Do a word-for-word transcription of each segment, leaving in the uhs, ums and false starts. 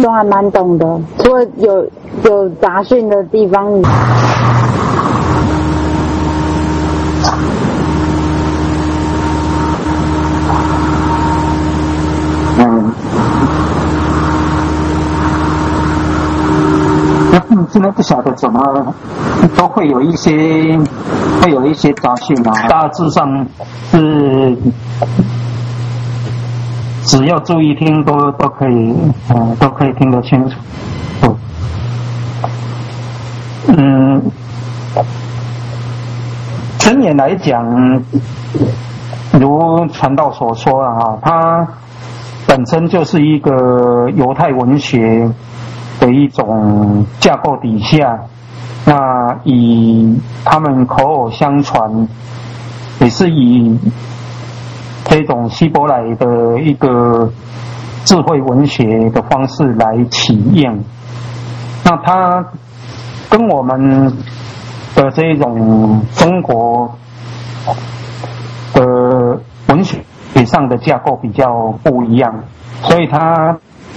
都还蛮懂的，除了有有杂讯的地方。 嗯，那现在不晓得怎么都会有一些会有一些杂讯啊，大致上是只要注意听都都可以，呃，都可以听得清楚。嗯，真言来讲，如传道所说啊，它本身就是一个犹太文学的一种架构底下，那以他们口耳相传，也是以这种希伯来的一个智慧文学的方式来起应。那它跟我们的这种中国的文学上的架构比较不一样，所以他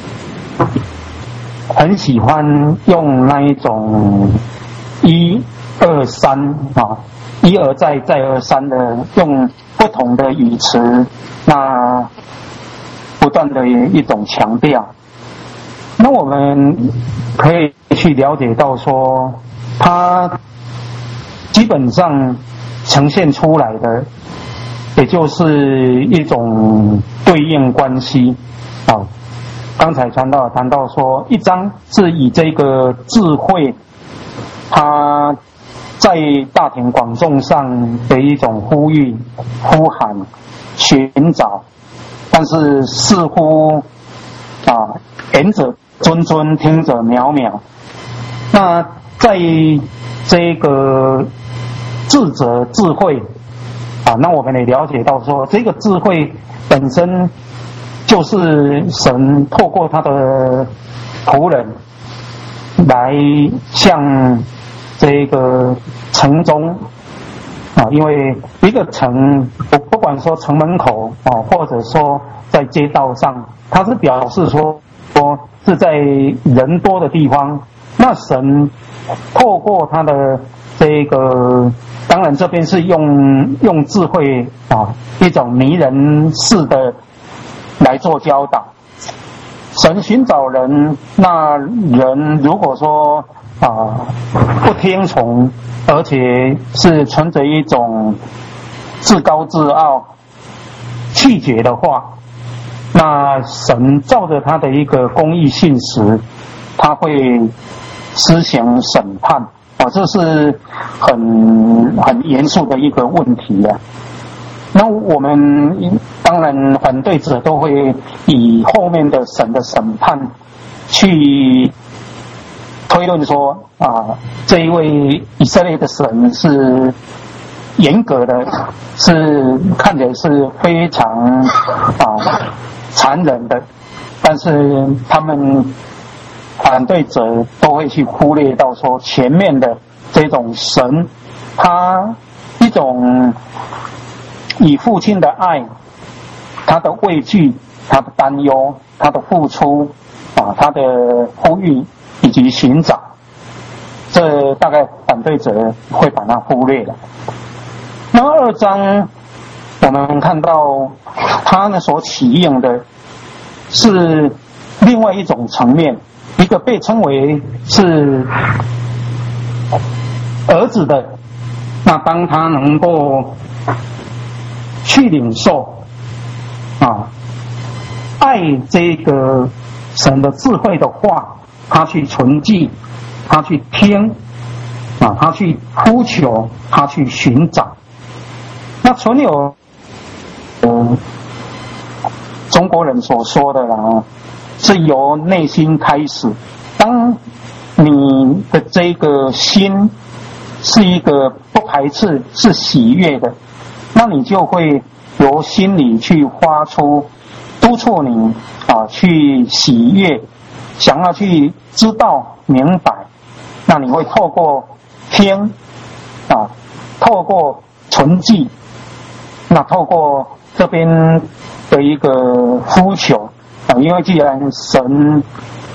很喜欢用那一种一二三啊，一而再再而三的用不同的语词，那不断的一种强调。那我们可以去了解到说，它基本上呈现出来的也就是一种对应关系啊。刚才传道谈到说，一章是以这个智慧，它在大庭广众上的一种呼吁、呼喊、寻找，但是似乎啊，言者谆谆，听者渺渺。那在这个智者智慧啊，那我们也了解到说，这个智慧本身就是神透过他的仆人来向这个城中啊，因为一个城不不管说城门口啊，或者说在街道上，它是表示说说是在人多的地方，那神透过他的这个，当然这边是用用智慧啊，一种迷人式的来做教导。神寻找人，那人如果说啊不听从，而且是存着一种自高自傲、拒绝的话，那神照着他的一个公义信实，他会施行审判啊，这是很很严肃的一个问题啊。那我们当然反对者都会以后面的神的审判去推论说啊，这一位以色列的神是严格的，是看起来是非常啊残忍的，但是他们反对者都会去忽略到说前面的这种神，他一种以父亲的爱，他的畏惧，他的担忧，他的付出啊，他的呼吁以及寻找，这大概反对者会把它忽略了。那二章我们看到他呢所起应的是另外一种层面，一个被称为是儿子的，那当他能够去领受啊，爱这个神的智慧的话，他去存记，他去听啊，他去呼求，他去寻找。那纯有嗯中国人所说的啦，是由内心开始。当你的这个心是一个不排斥，是喜悦的，那你就会由心里去发出督促你啊，去喜悦，想要去知道明白。那你会透过听啊，透过存记，那透过这边的一个呼求啊，因为既然神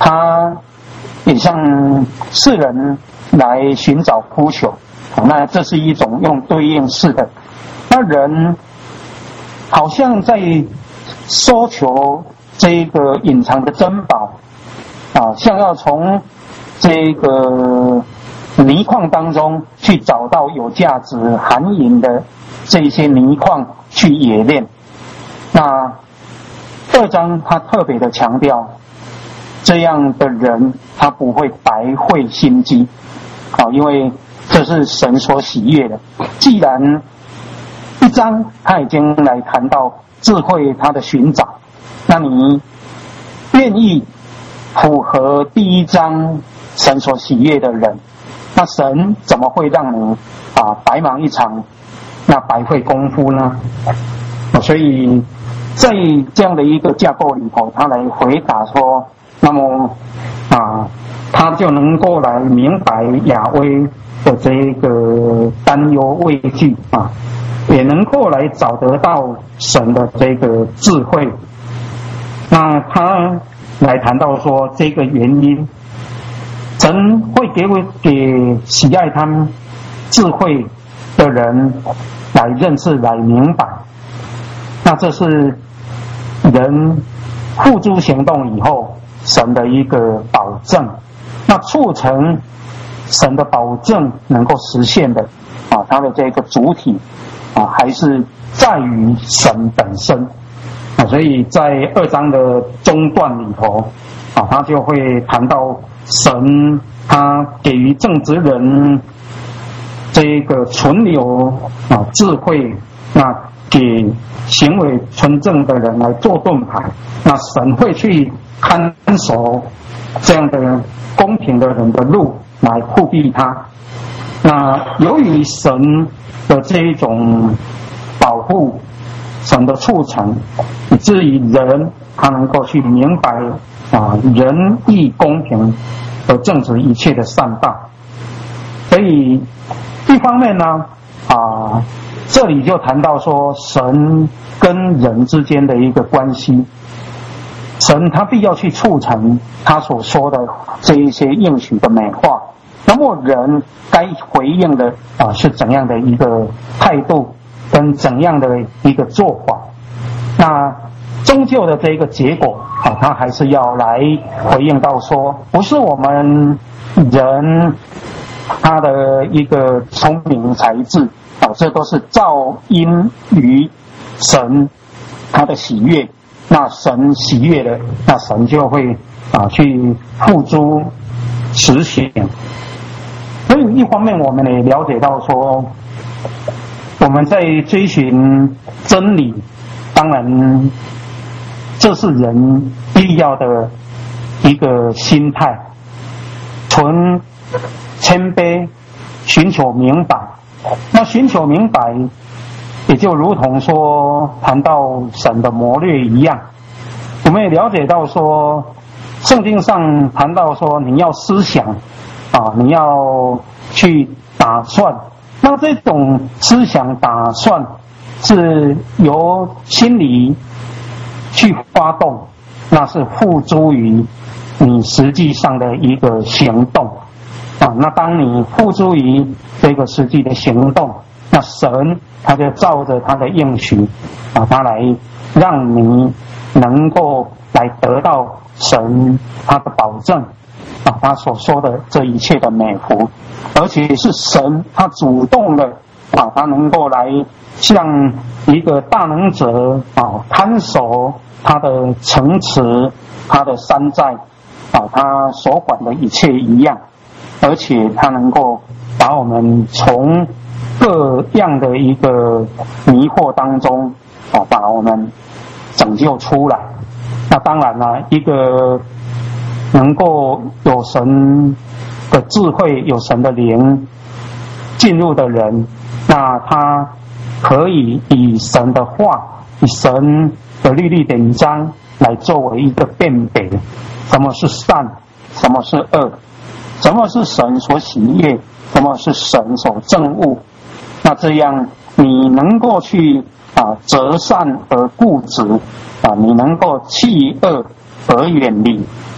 他也向世人来寻找呼求，那这是一种用对应式的。那人好像在搜求这个隐藏的珍宝啊，像要从这个泥矿当中去找到有价值含银的这一些泥矿去冶炼。那二章他特别的强调，这样的人他不会白费心机啊，因为这是神所喜悦的。既然一章他已经来谈到智慧他的寻找，那你愿意符合第一章神所喜悦的人，那神怎么会让你啊白忙一场，那白费功夫呢？所以在这样的一个架构里头，他来回答说，那么啊，他就能够来明白亚威的这个担忧畏惧啊，也能够来找得到神的这个智慧。那他来谈到说这个原因，神会给我给喜爱他们智慧的人来认识来明白，那这是人付诸行动以后神的一个保证，那促成神的保证能够实现的啊，它的这个主体啊还是在于神本身啊，所以在二章的中段里头啊，他就会谈到神他给予正直人这个存留啊智慧，那给行为纯正的人来做盾牌，那神会去看守这样的公平的人的路来护庇他。那由于神的这一种保护，神的促成，以至于人他能够去明白啊仁义公平和正直一切的善道。所以一方面呢啊这里就谈到说神跟人之间的一个关系，神他必要去促成他所说的这一些应许的美化，那么人该回应的啊是怎样的一个态度跟怎样的一个做法，那终究的这个结果啊，他还是要来回应到说，不是我们人他的一个聪明才智啊，这都是照因于神他的喜悦，那神喜悦的，那神就会啊去付诸实行。所以一方面我们也了解到说，我们在追寻真理，当然这是人必要的一个心态，存谦卑，寻求明白。那寻求明白也就如同说谈到神的谋略一样，我们也了解到说圣经上谈到说你要思想啊，你要去打算，那这种思想打算是由心里去发动，那是付诸于你实际上的一个行动啊。那当你付诸于这个实际的行动，那神他就照着他的应许啊，他来让你能够来得到神他的保证啊，他所说的这一切的美福，而且是神他主动的啊，他能够来像一个大能者啊，看守他的城池，他的山寨啊，他所管的一切一样，而且他能够把我们从各样的一个迷惑当中啊，把我们拯救出来。那当然了，一个能够有神的智慧，有神的灵进入的人，那他可以以神的话，以神的律例典章来作为一个辨别，什么是善，什么是恶，什么是神所喜悦，什么是神所憎恶。那这样你能够去啊择善而固执啊，你能够弃恶而远离。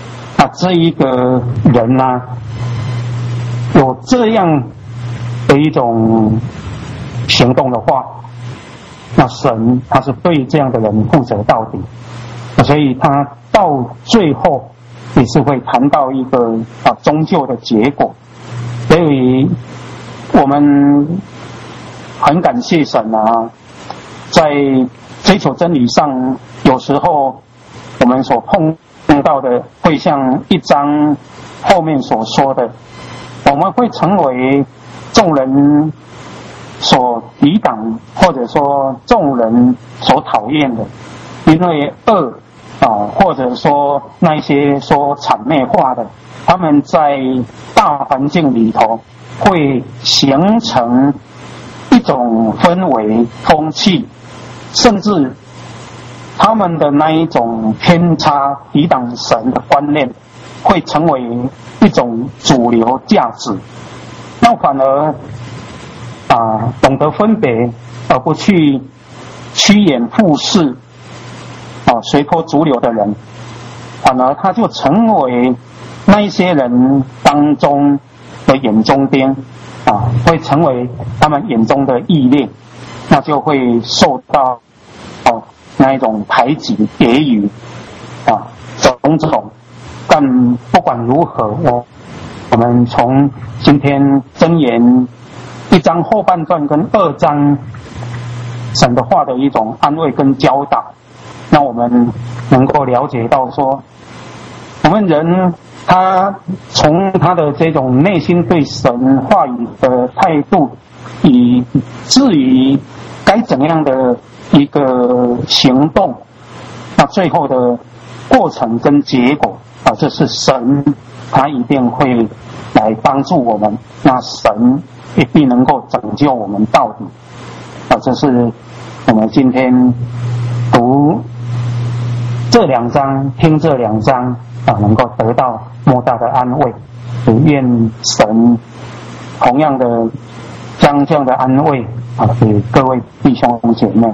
啊，这一个人呢、啊，有这样的一种行动的话，那神他是对这样的人负责到底，所以他到最后也是会谈到一个啊终究的结果。所以我们很感谢神啊，在追求真理上，有时候我们所碰到的会像一章后面所说的，我们会成为众人所抵挡，或者说众人所讨厌的，因为恶啊，或者说那些说谄媚话的，他们在大环境里头会形成一种氛围风气，甚至他们的那一种偏差抵挡神的观念会成为一种主流价值。那反而啊懂得分别而不去趋炎附势啊随波逐流的人，反而他就成为那一些人当中的眼中钉啊，会成为他们眼中的异类，那就会受到哦、啊、那一种排挤揶揄啊种种。但不管如何，我我们从今天箴言一章后半段跟二章神的话的一种安慰跟教导，那我们能够了解到说，我们人他从他的这种内心对神话语的态度，以至于该怎样的一个行动，那最后的过程跟结果啊，这是神他一定会来帮助我们，那神一定能够拯救我们到底啊，这是我们今天读这两章听这两章啊，能够得到莫大的安慰。也愿神同样的将这样的安慰啊给各位弟兄姐妹。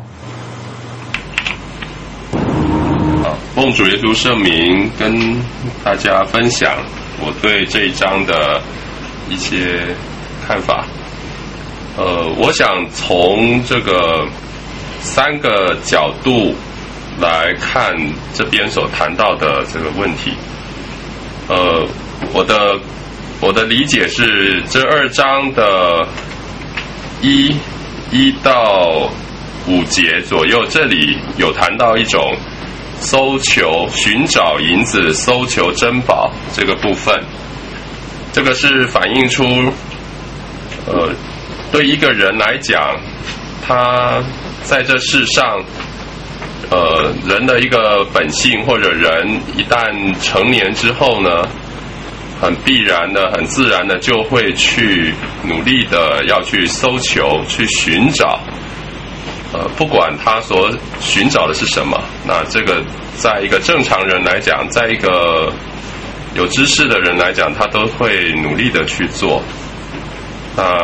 好，奉主耶稣圣名跟大家分享我对这一章的一些看法。呃，我想从这个三个角度来看这边所谈到的这个问题。呃，我的我的理解是，这二章的一一到五节左右，这里有谈到一种搜求、寻找银子、搜求珍宝这个部分。这个是反映出，呃，对一个人来讲，他在这世上，呃，人的一个本性，或者人一旦成年之后呢，很必然的、很自然的就会去努力的要去搜求、去寻找。呃，不管他所寻找的是什么，那这个在一个正常人来讲，在一个有知识的人来讲，他都会努力的去做。那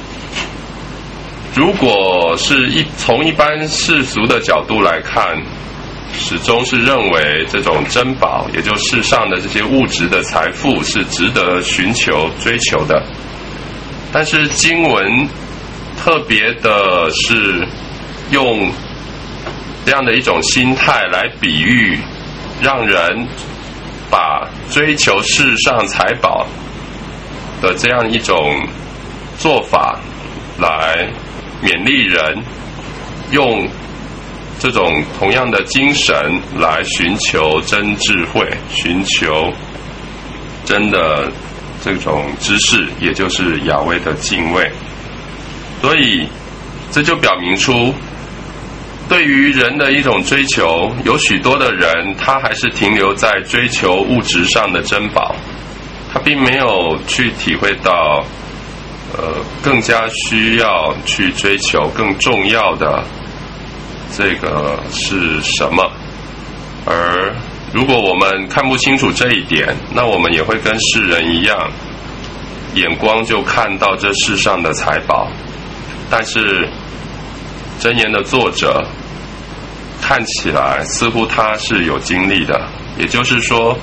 如果是一从一般世俗的角度来看，始终是认为这种珍宝，也就世上的这些物质的财富是值得寻求追求的。但是经文特别的是用这样的一种心态来比喻，让人把追求世上财宝的这样一种做法来勉励人，用这种同样的精神来寻求真智慧，寻求真的这种知识，也就是雅威的敬畏。所以这就表明出，对于人的一种追求，有许多的人他还是停留在追求物质上的珍宝，他并没有去体会到呃，更加需要去追求更重要的这个是什么。而如果我们看不清楚这一点，那我们也会跟世人一样，眼光就看到这世上的财宝。但是箴言的作者看起来似乎他是有经历的，也就是说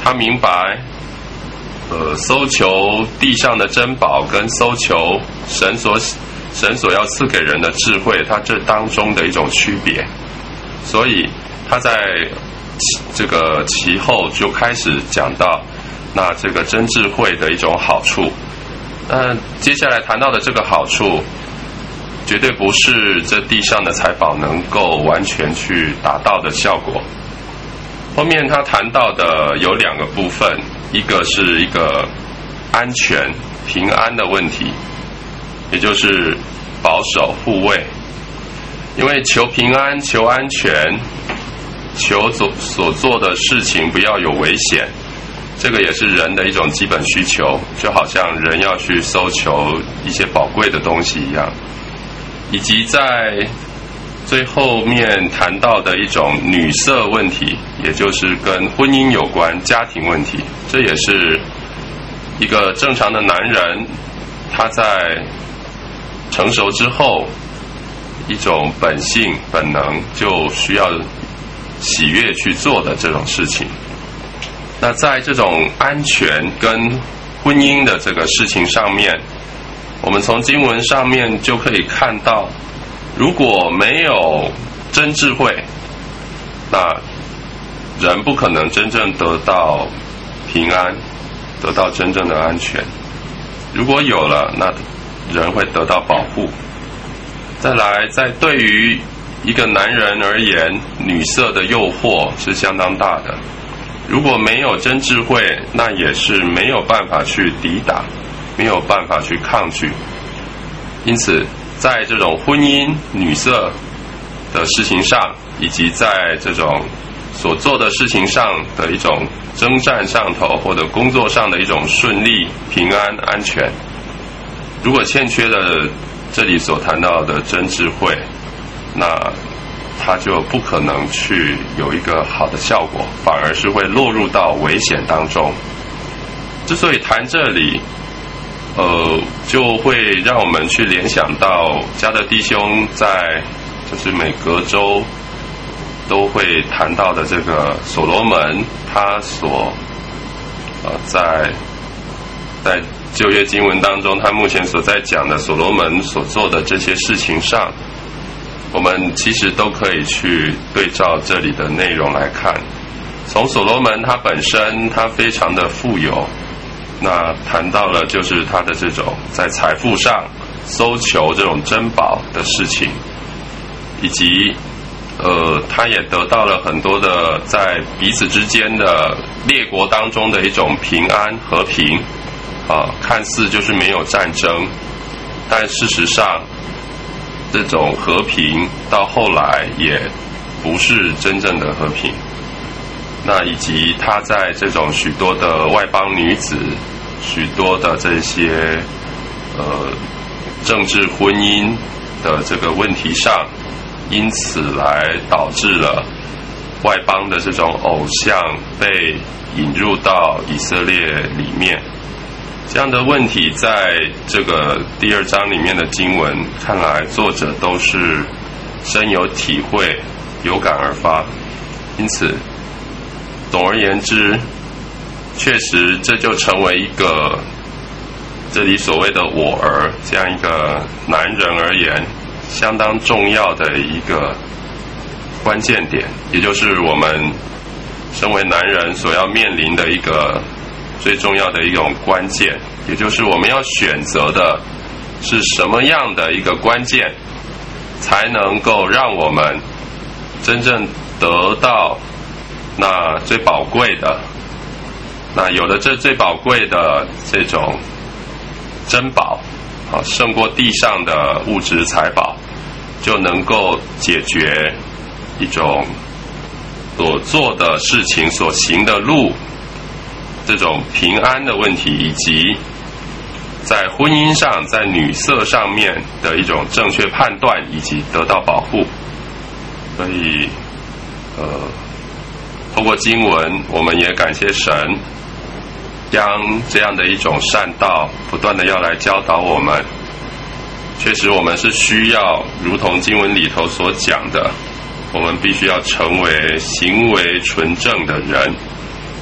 他明白，呃，搜求地上的珍宝跟搜求神所神所要赐给人的智慧，它这当中的一种区别。所以他在这个其后就开始讲到，那这个真智慧的一种好处。那接下来谈到的这个好处，绝对不是这地上的财宝能够完全去达到的效果。后面他谈到的有两个部分，一个是一个安全平安的问题，也就是保守护卫。因为求平安求安全，求所所做的事情不要有危险，这个也是人的一种基本需求，就好像人要去搜求一些宝贵的东西一样。以及在最后面谈到的一种女色问题，也就是跟婚姻有关家庭问题，这也是一个正常的男人他在成熟之后一种本性本能就需要喜悦去做的这种事情。那在这种安全跟婚姻的这个事情上面，我们从经文上面就可以看到，如果没有真智慧，那人不可能真正得到平安，得到真正的安全。如果有了，那人会得到保护。再来，在对于一个男人而言，女色的诱惑是相当大的。如果没有真智慧，那也是没有办法去抵挡，没有办法去抗拒。因此在这种婚姻女色的事情上，以及在这种所做的事情上的一种征战上头，或者工作上的一种顺利平安安全，如果欠缺了这里所谈到的真智慧，那他就不可能去有一个好的效果，反而是会落入到危险当中。之所以谈这里，呃，就会让我们去联想到嘉德弟兄在就是每隔周都会谈到的这个所罗门，他所呃在在旧约经文当中，他目前所在讲的所罗门所做的这些事情上，我们其实都可以去对照这里的内容来看。从所罗门他本身他非常的富有，那谈到了就是他的这种在财富上搜求这种珍宝的事情，以及呃他也得到了很多的在彼此之间的列国当中的一种平安和平啊，看似就是没有战争，但事实上这种和平到后来也不是真正的和平。那以及他在这种许多的外邦女子，许多的这些呃政治婚姻的这个问题上，因此来导致了外邦的这种偶像被引入到以色列里面。这样的问题在这个第二章里面的经文看来，作者都是深有体会，有感而发。因此总而言之，确实这就成为一个这里所谓的我儿这样一个男人而言相当重要的一个关键点，也就是我们身为男人所要面临的一个最重要的一种关键，也就是我们要选择的是什么样的一个关键，才能够让我们真正得到那最宝贵的，那有了这最宝贵的这种珍宝啊，胜过地上的物质财宝，就能够解决一种所做的事情所行的路这种平安的问题，以及在婚姻上在女色上面的一种正确判断，以及得到保护。所以呃，透过经文我们也感谢神，将这样的一种善道不断的要来教导我们。确实我们是需要如同经文里头所讲的，我们必须要成为行为纯正的人，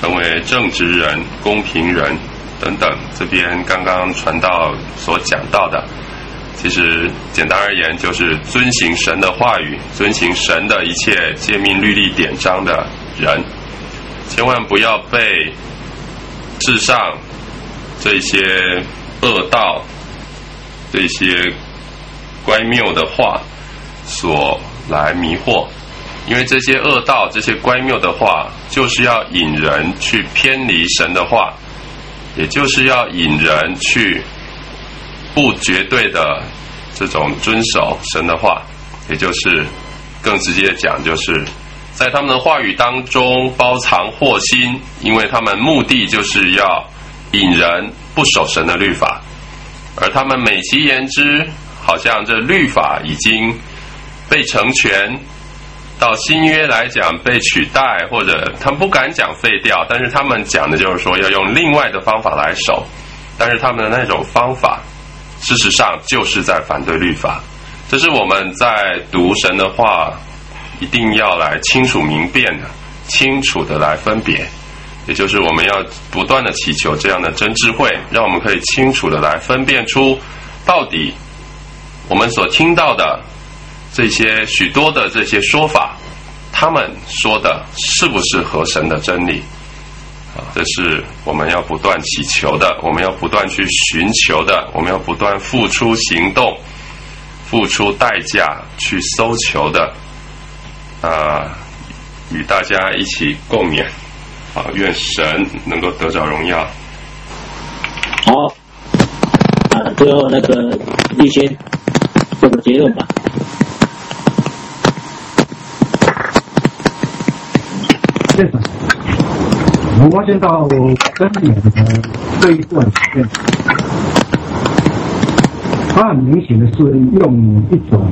成为正直人、公平人等等。这边刚刚传道所讲到的，其实简单而言就是遵行神的话语，遵行神的一切诫命律例典章的人。千万不要被世上这些恶道、这些乖谬的话所来迷惑，因为这些恶道、这些乖谬的话，就是要引人去偏离神的话，也就是要引人去不绝对的这种遵守神的话，也就是更直接讲，就是在他们的话语当中包藏祸心，因为他们目的就是要引人不守神的律法，而他们美其言之，好像这律法已经被成全，到新约来讲被取代，或者他们不敢讲废掉，但是他们讲的就是说要用另外的方法来守，但是他们的那种方法事实上就是在反对律法。这是我们在读神的话一定要来清楚明辨的，清楚的来分别，也就是我们要不断的祈求这样的真智慧，让我们可以清楚的来分辨出到底我们所听到的这些许多的这些说法，他们说的是不是合神的真理啊？这是我们要不断祈求的，我们要不断去寻求的，我们要不断付出行动，付出代价去搜求的啊！与大家一起共勉啊！愿神能够得着荣耀。 好，啊，最后那个立先做个结论吧。 先生，我发现到跟你的这一段时间，他很明显的是用一种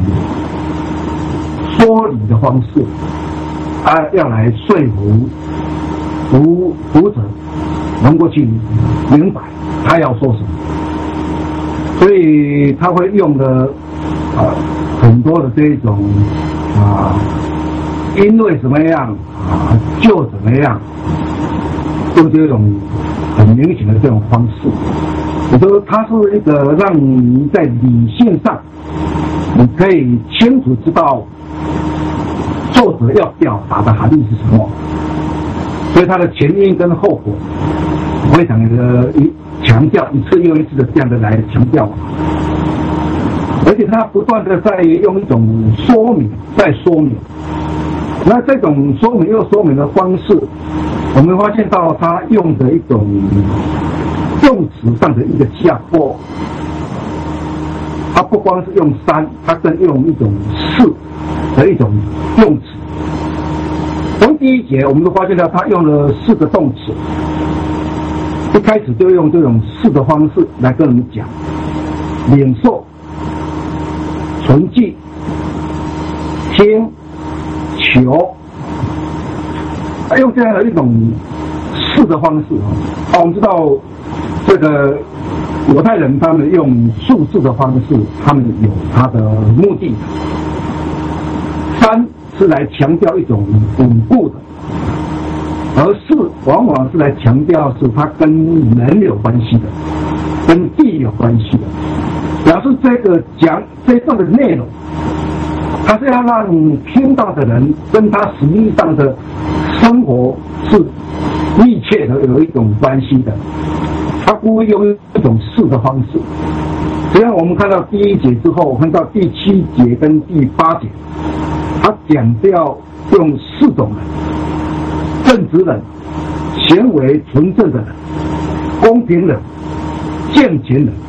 说理的方式，他要来说服读读者能够去明白他要说什么，所以他会用的啊很多的这种啊，因为怎么样啊就怎么样，就这种很明显的这种方式。我说它是一个让你在理性上你可以清楚知道作者要表达的含义是什么，所以它的前因跟后果非常的强调，一次又一次的这样的来强调，而且他不断的在用一种说明在说明，那这种说明又说明的方式，我们发现到他用的一种用词上的一个架构，他不光是用三，他更用一种四的一种用词。从第一节我们都发现到他用了四个动词，一开始就用这种四的方式来跟我们讲领受、存记、听、求，他用这样的一种四的方式啊，我们知道这个犹太人他们用数字的方式，他们有他的目的。三是来强调一种稳固的，而四往往是来强调是它跟人有关系的，跟地有关系的，表示这个讲这段的内容，它是要让你听到的人跟他实际上的生活是密切的有一种关系的。他故意用一种四的方式，只要我们看到第一节之后，看到第七节跟第八节，他讲调用四种人：正直人、贤为纯正的人、公平人、健全人，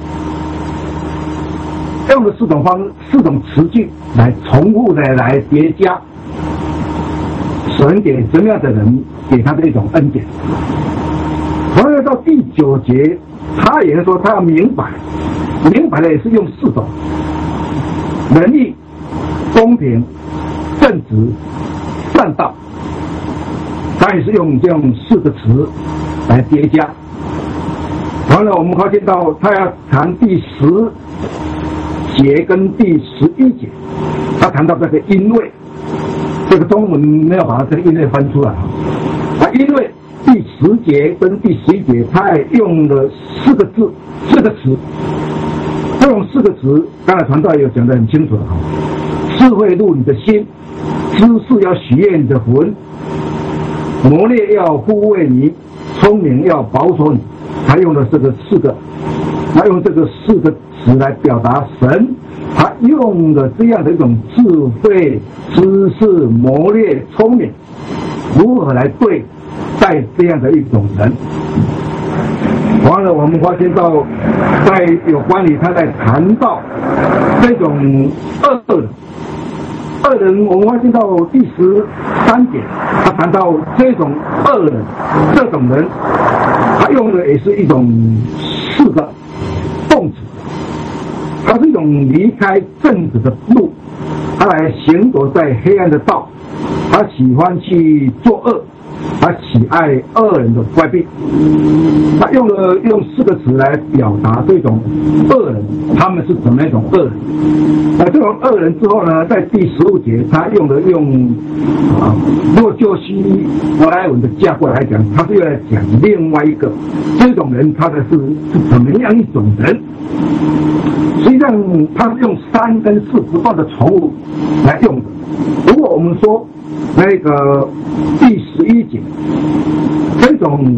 用的四种方四种词句来重复的来叠加，神给什么样的人给他的一种恩典。同样到第九节，他也是说他要明白，明白的也是用四种：仁义、公平、正直、善道。他也是用这样四个词来叠加。完了，我们发现到他要谈第十节跟第十一节，他谈到这个因为，这个中文没有把这个因为翻出来啊，因为第第十节跟第十一节，他也用了四个字、四个词。这种四个词，刚才传道也有讲得很清楚了。智慧入你的心，知识要喜悦你的魂，谋略要护卫你，聪明要保守你。他用了这个四个，他用这个四个词来表达神，他用了这样的一种智慧、知识、谋略、聪明，如何来对待这样的一种人。完了，我们发现到，在有关于他在谈到这种恶人，恶人，我们发现到第十三点，他谈到这种恶人，这种人，他用的也是一种四个动词，他是一种离开正直的路，他来行走在黑暗的道，他喜欢去作恶。他喜爱恶人的乖僻，他用了用四个词来表达这种恶人，他们是怎么一种恶人？那这种恶人之后呢，在第十五节，他用了用啊，如果就希伯来文的架构来讲，他是要来讲另外一个这种人，他的是是怎么样一种人？实际上，他是用三跟四不断的重复来用的。如果我们说那个第十一节，这种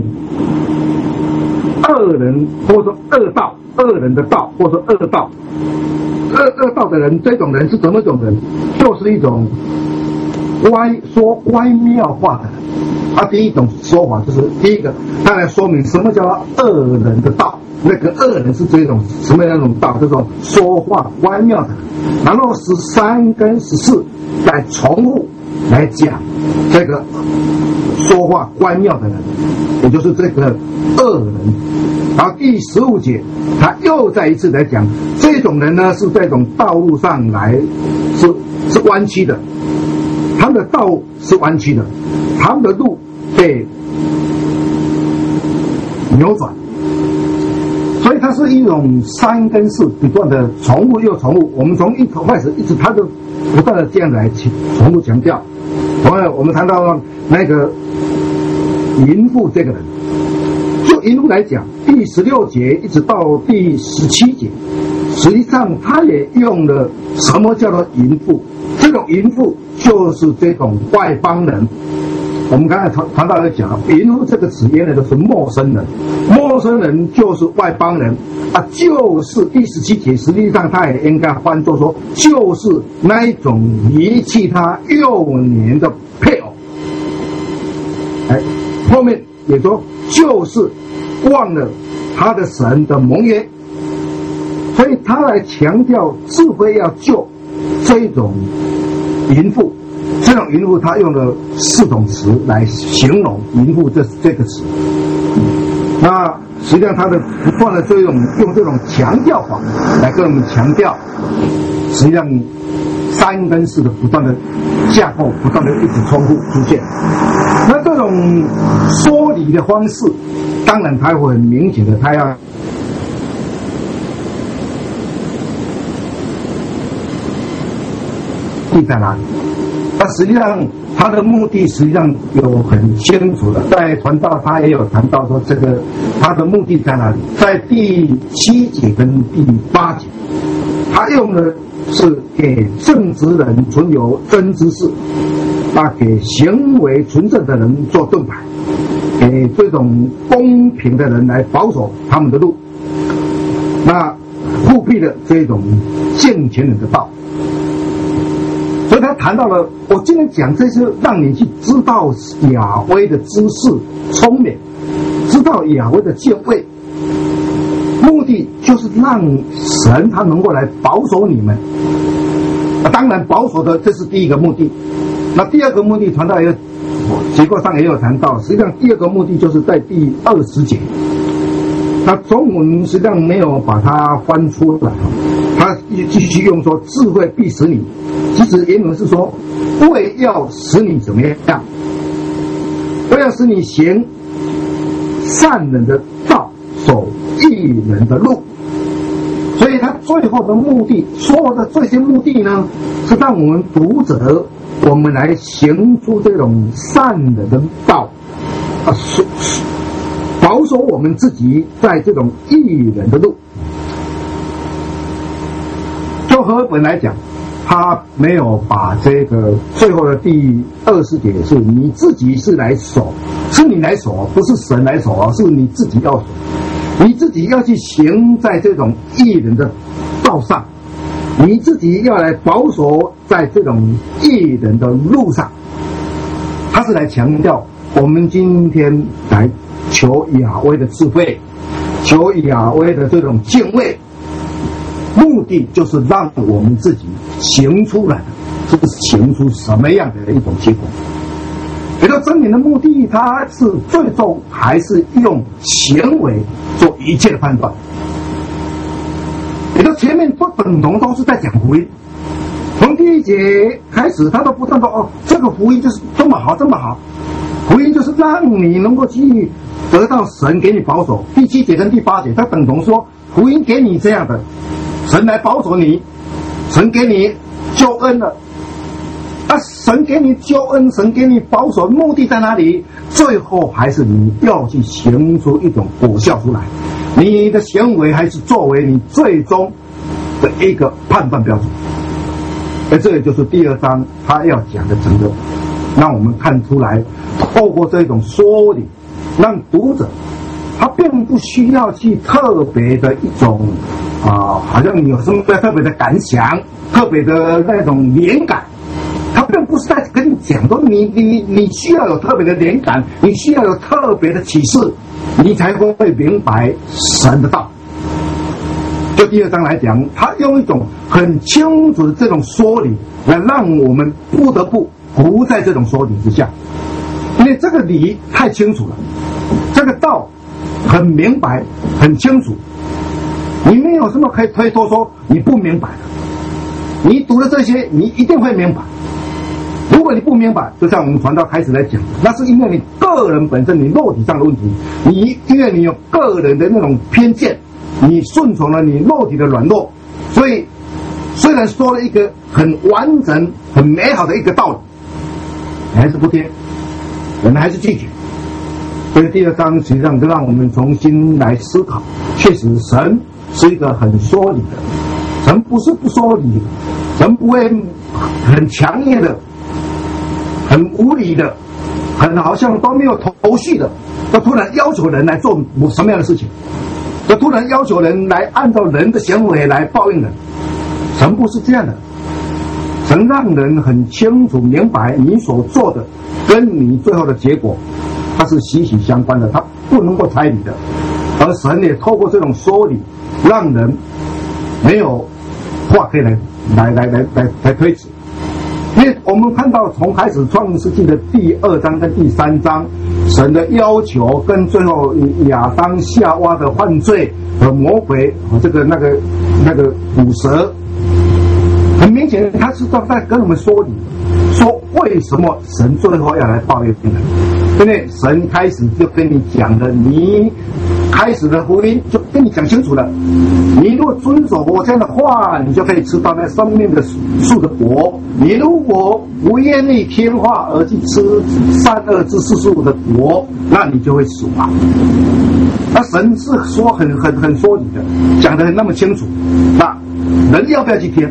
恶人或者说恶道，恶人的道，或者说恶道，恶恶道的人，这种人是怎么一种人？就是一种歪说歪妙话的人。他第一种说法就是第一个，他来说明什么叫恶人的道。那个恶人是这种什么样一种道？这种说话歪妙的人。然后十三跟十四来重复来讲这个说话歪妙的人，也就是这个恶人。然后第十五节，他又再一次来讲，这种人呢是这种道路上来是是弯曲的，他们的道是弯曲的，他们的路被扭转。所以它是一种三跟四不断的重复又重复，我们从一头开始一直，它就不断的这样来重复强调。同样，我们谈到那个淫妇这个人，就淫妇来讲，第十六节一直到第十七节，实际上他也用了什么叫做淫妇？这种淫妇就是这种外邦人。我们刚才谈谈到要讲，淫妇这个词原来都是陌生人，陌生人就是外邦人啊，就是第十七节，实际上他也应该翻作说，就是那一种离弃他幼年的配偶。哎，后面也说就是忘了他的神的盟约，所以他来强调智慧要救这种淫妇。这种淫妇，他用了四种词来形容淫妇这这个词。那实际上他的不断的这种用这种强调法来跟我们强调，实际上三跟四的不断的架构，不断的一直重复出现。那这种说理的方式，当然他会很明显的，他要地在哪里？那实际上他的目的实际上有很清楚的，在传道他也有谈到说这个他的目的在哪里，在第七节跟第八节，他用的是给正直人存有真知识，啊，给行为纯正的人做盾牌，给这种公平的人来保守他们的路，那复辟的这种健全人的道。所以他谈到了，我今天讲这些，让你去知道亚威的知识、聪明，知道亚威的敬畏，目的就是让神他能够来保守你们。当然，保守的这是第一个目的。那第二个目的，传道也结构上也有谈到，实际上第二个目的就是在第二十节。那中文实际上没有把它翻出来，他继续用说智慧必使你，其实原文是说为要使你怎么样，为要使你行善人的道，走义人的路。所以他最后的目的，所有的这些目的呢，是让我们读者我们来行出这种善人的道， 啊守保守我们自己在这种义人的路。就和本来讲，他没有把这个最后的第二十节是你自己是来守，是你来守，不是神来守啊，是你自己要守，你自己要去行在这种义人的道上，你自己要来保守在这种义人的路上。他是来强调我们今天来求亚威的智慧，求亚威的这种敬畏，目的就是让我们自己行出来，是行出什么样的一种结果。也就真理的目的，它是最终还是用行为做一切的判断。也就前面不等同都是在讲福音，从第一节开始，他都不断说哦，这个福音就是这么好，这么好。福音就是让你能够去得到神给你保守。第七节跟第八节，他等同说福音给你这样的，神来保守你，神给你救恩了。啊，神给你救恩，神给你保守，目的在哪里？最后还是你要去行出一种果效出来，你的行为还是作为你最终的一个判断标准。而这也就是第二章他要讲的整个，让我们看出来，透过这种说理，让读者他并不需要去特别的一种啊、呃，好像你有什么特别的感想，特别的那种灵感。他并不是在跟你讲说你你你需要有特别的灵感，你需要有特别的启示，你才会明白神的道。就第二章来讲，他用一种很清楚的这种说理，来让我们不得不服在这种说理之下，因为这个理太清楚了，这个道很明白很清楚，你没有什么可以推脱说你不明白的。你读了这些，你一定会明白。如果你不明白，就像我们传道开始来讲，那是因为你个人本身你肉体上的问题，你因为你有个人的那种偏见，你顺从了你肉体的软弱，所以虽然说了一个很完整很美好的一个道理，你还是不听，人还是拒绝。所以第二章实际上就让我们重新来思考，确实神是一个很说理的，神不是不说理，神不会很强烈的很无理的，很好像都没有头绪的，就突然要求人来做什么样的事情，就突然要求人来按照人的行为来报应人。神不是这样的，神让人很清楚明白你所做的跟你最后的结果它是息息相关的，它不能够猜疑的。而神也透过这种说理，让人没有话可以来来来来来来推辞。因为我们看到从开始创世纪的第二章跟第三章，神的要求跟最后亚当夏娃的犯罪和魔鬼和这个那个那个捕蛇，很明显他是在跟我们说理，说为什么神最后要来报应人。因为神开始就跟你讲的，你开始的福音就跟你讲清楚了，你如果遵守我这样的话，你就可以吃到那生命的树的果，你如果不愿意听话而去吃善恶之树的果，那你就会死亡。那神是说很很很说理的，讲得那么清楚，那人要不要去听，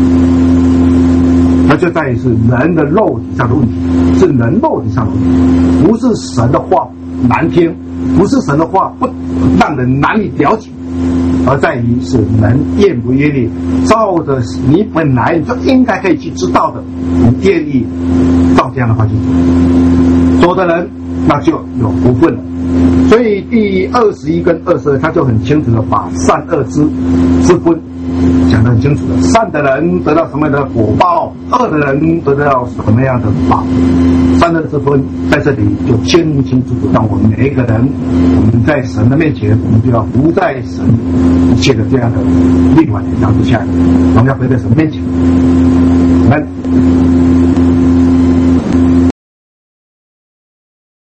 那就在于是人的肉体上的问题，是人肉体上的问题，不是神的话难听，不是神的话不让人难以了解，而在于是人愿不愿意照着你本来就应该可以去知道的，你愿意照这样的话去做，做的人那就有福分了。所以第二十一跟二十二，他就很清楚的把善恶之之分讲得很清楚的，善的人得到什么样的果报，恶的人得到什么样的报。善恶之分在这里就清清楚楚，让我们每一个人，我们在神的面前，我们就要服在神一切的这样的律法典章之下，我们要回到神面前。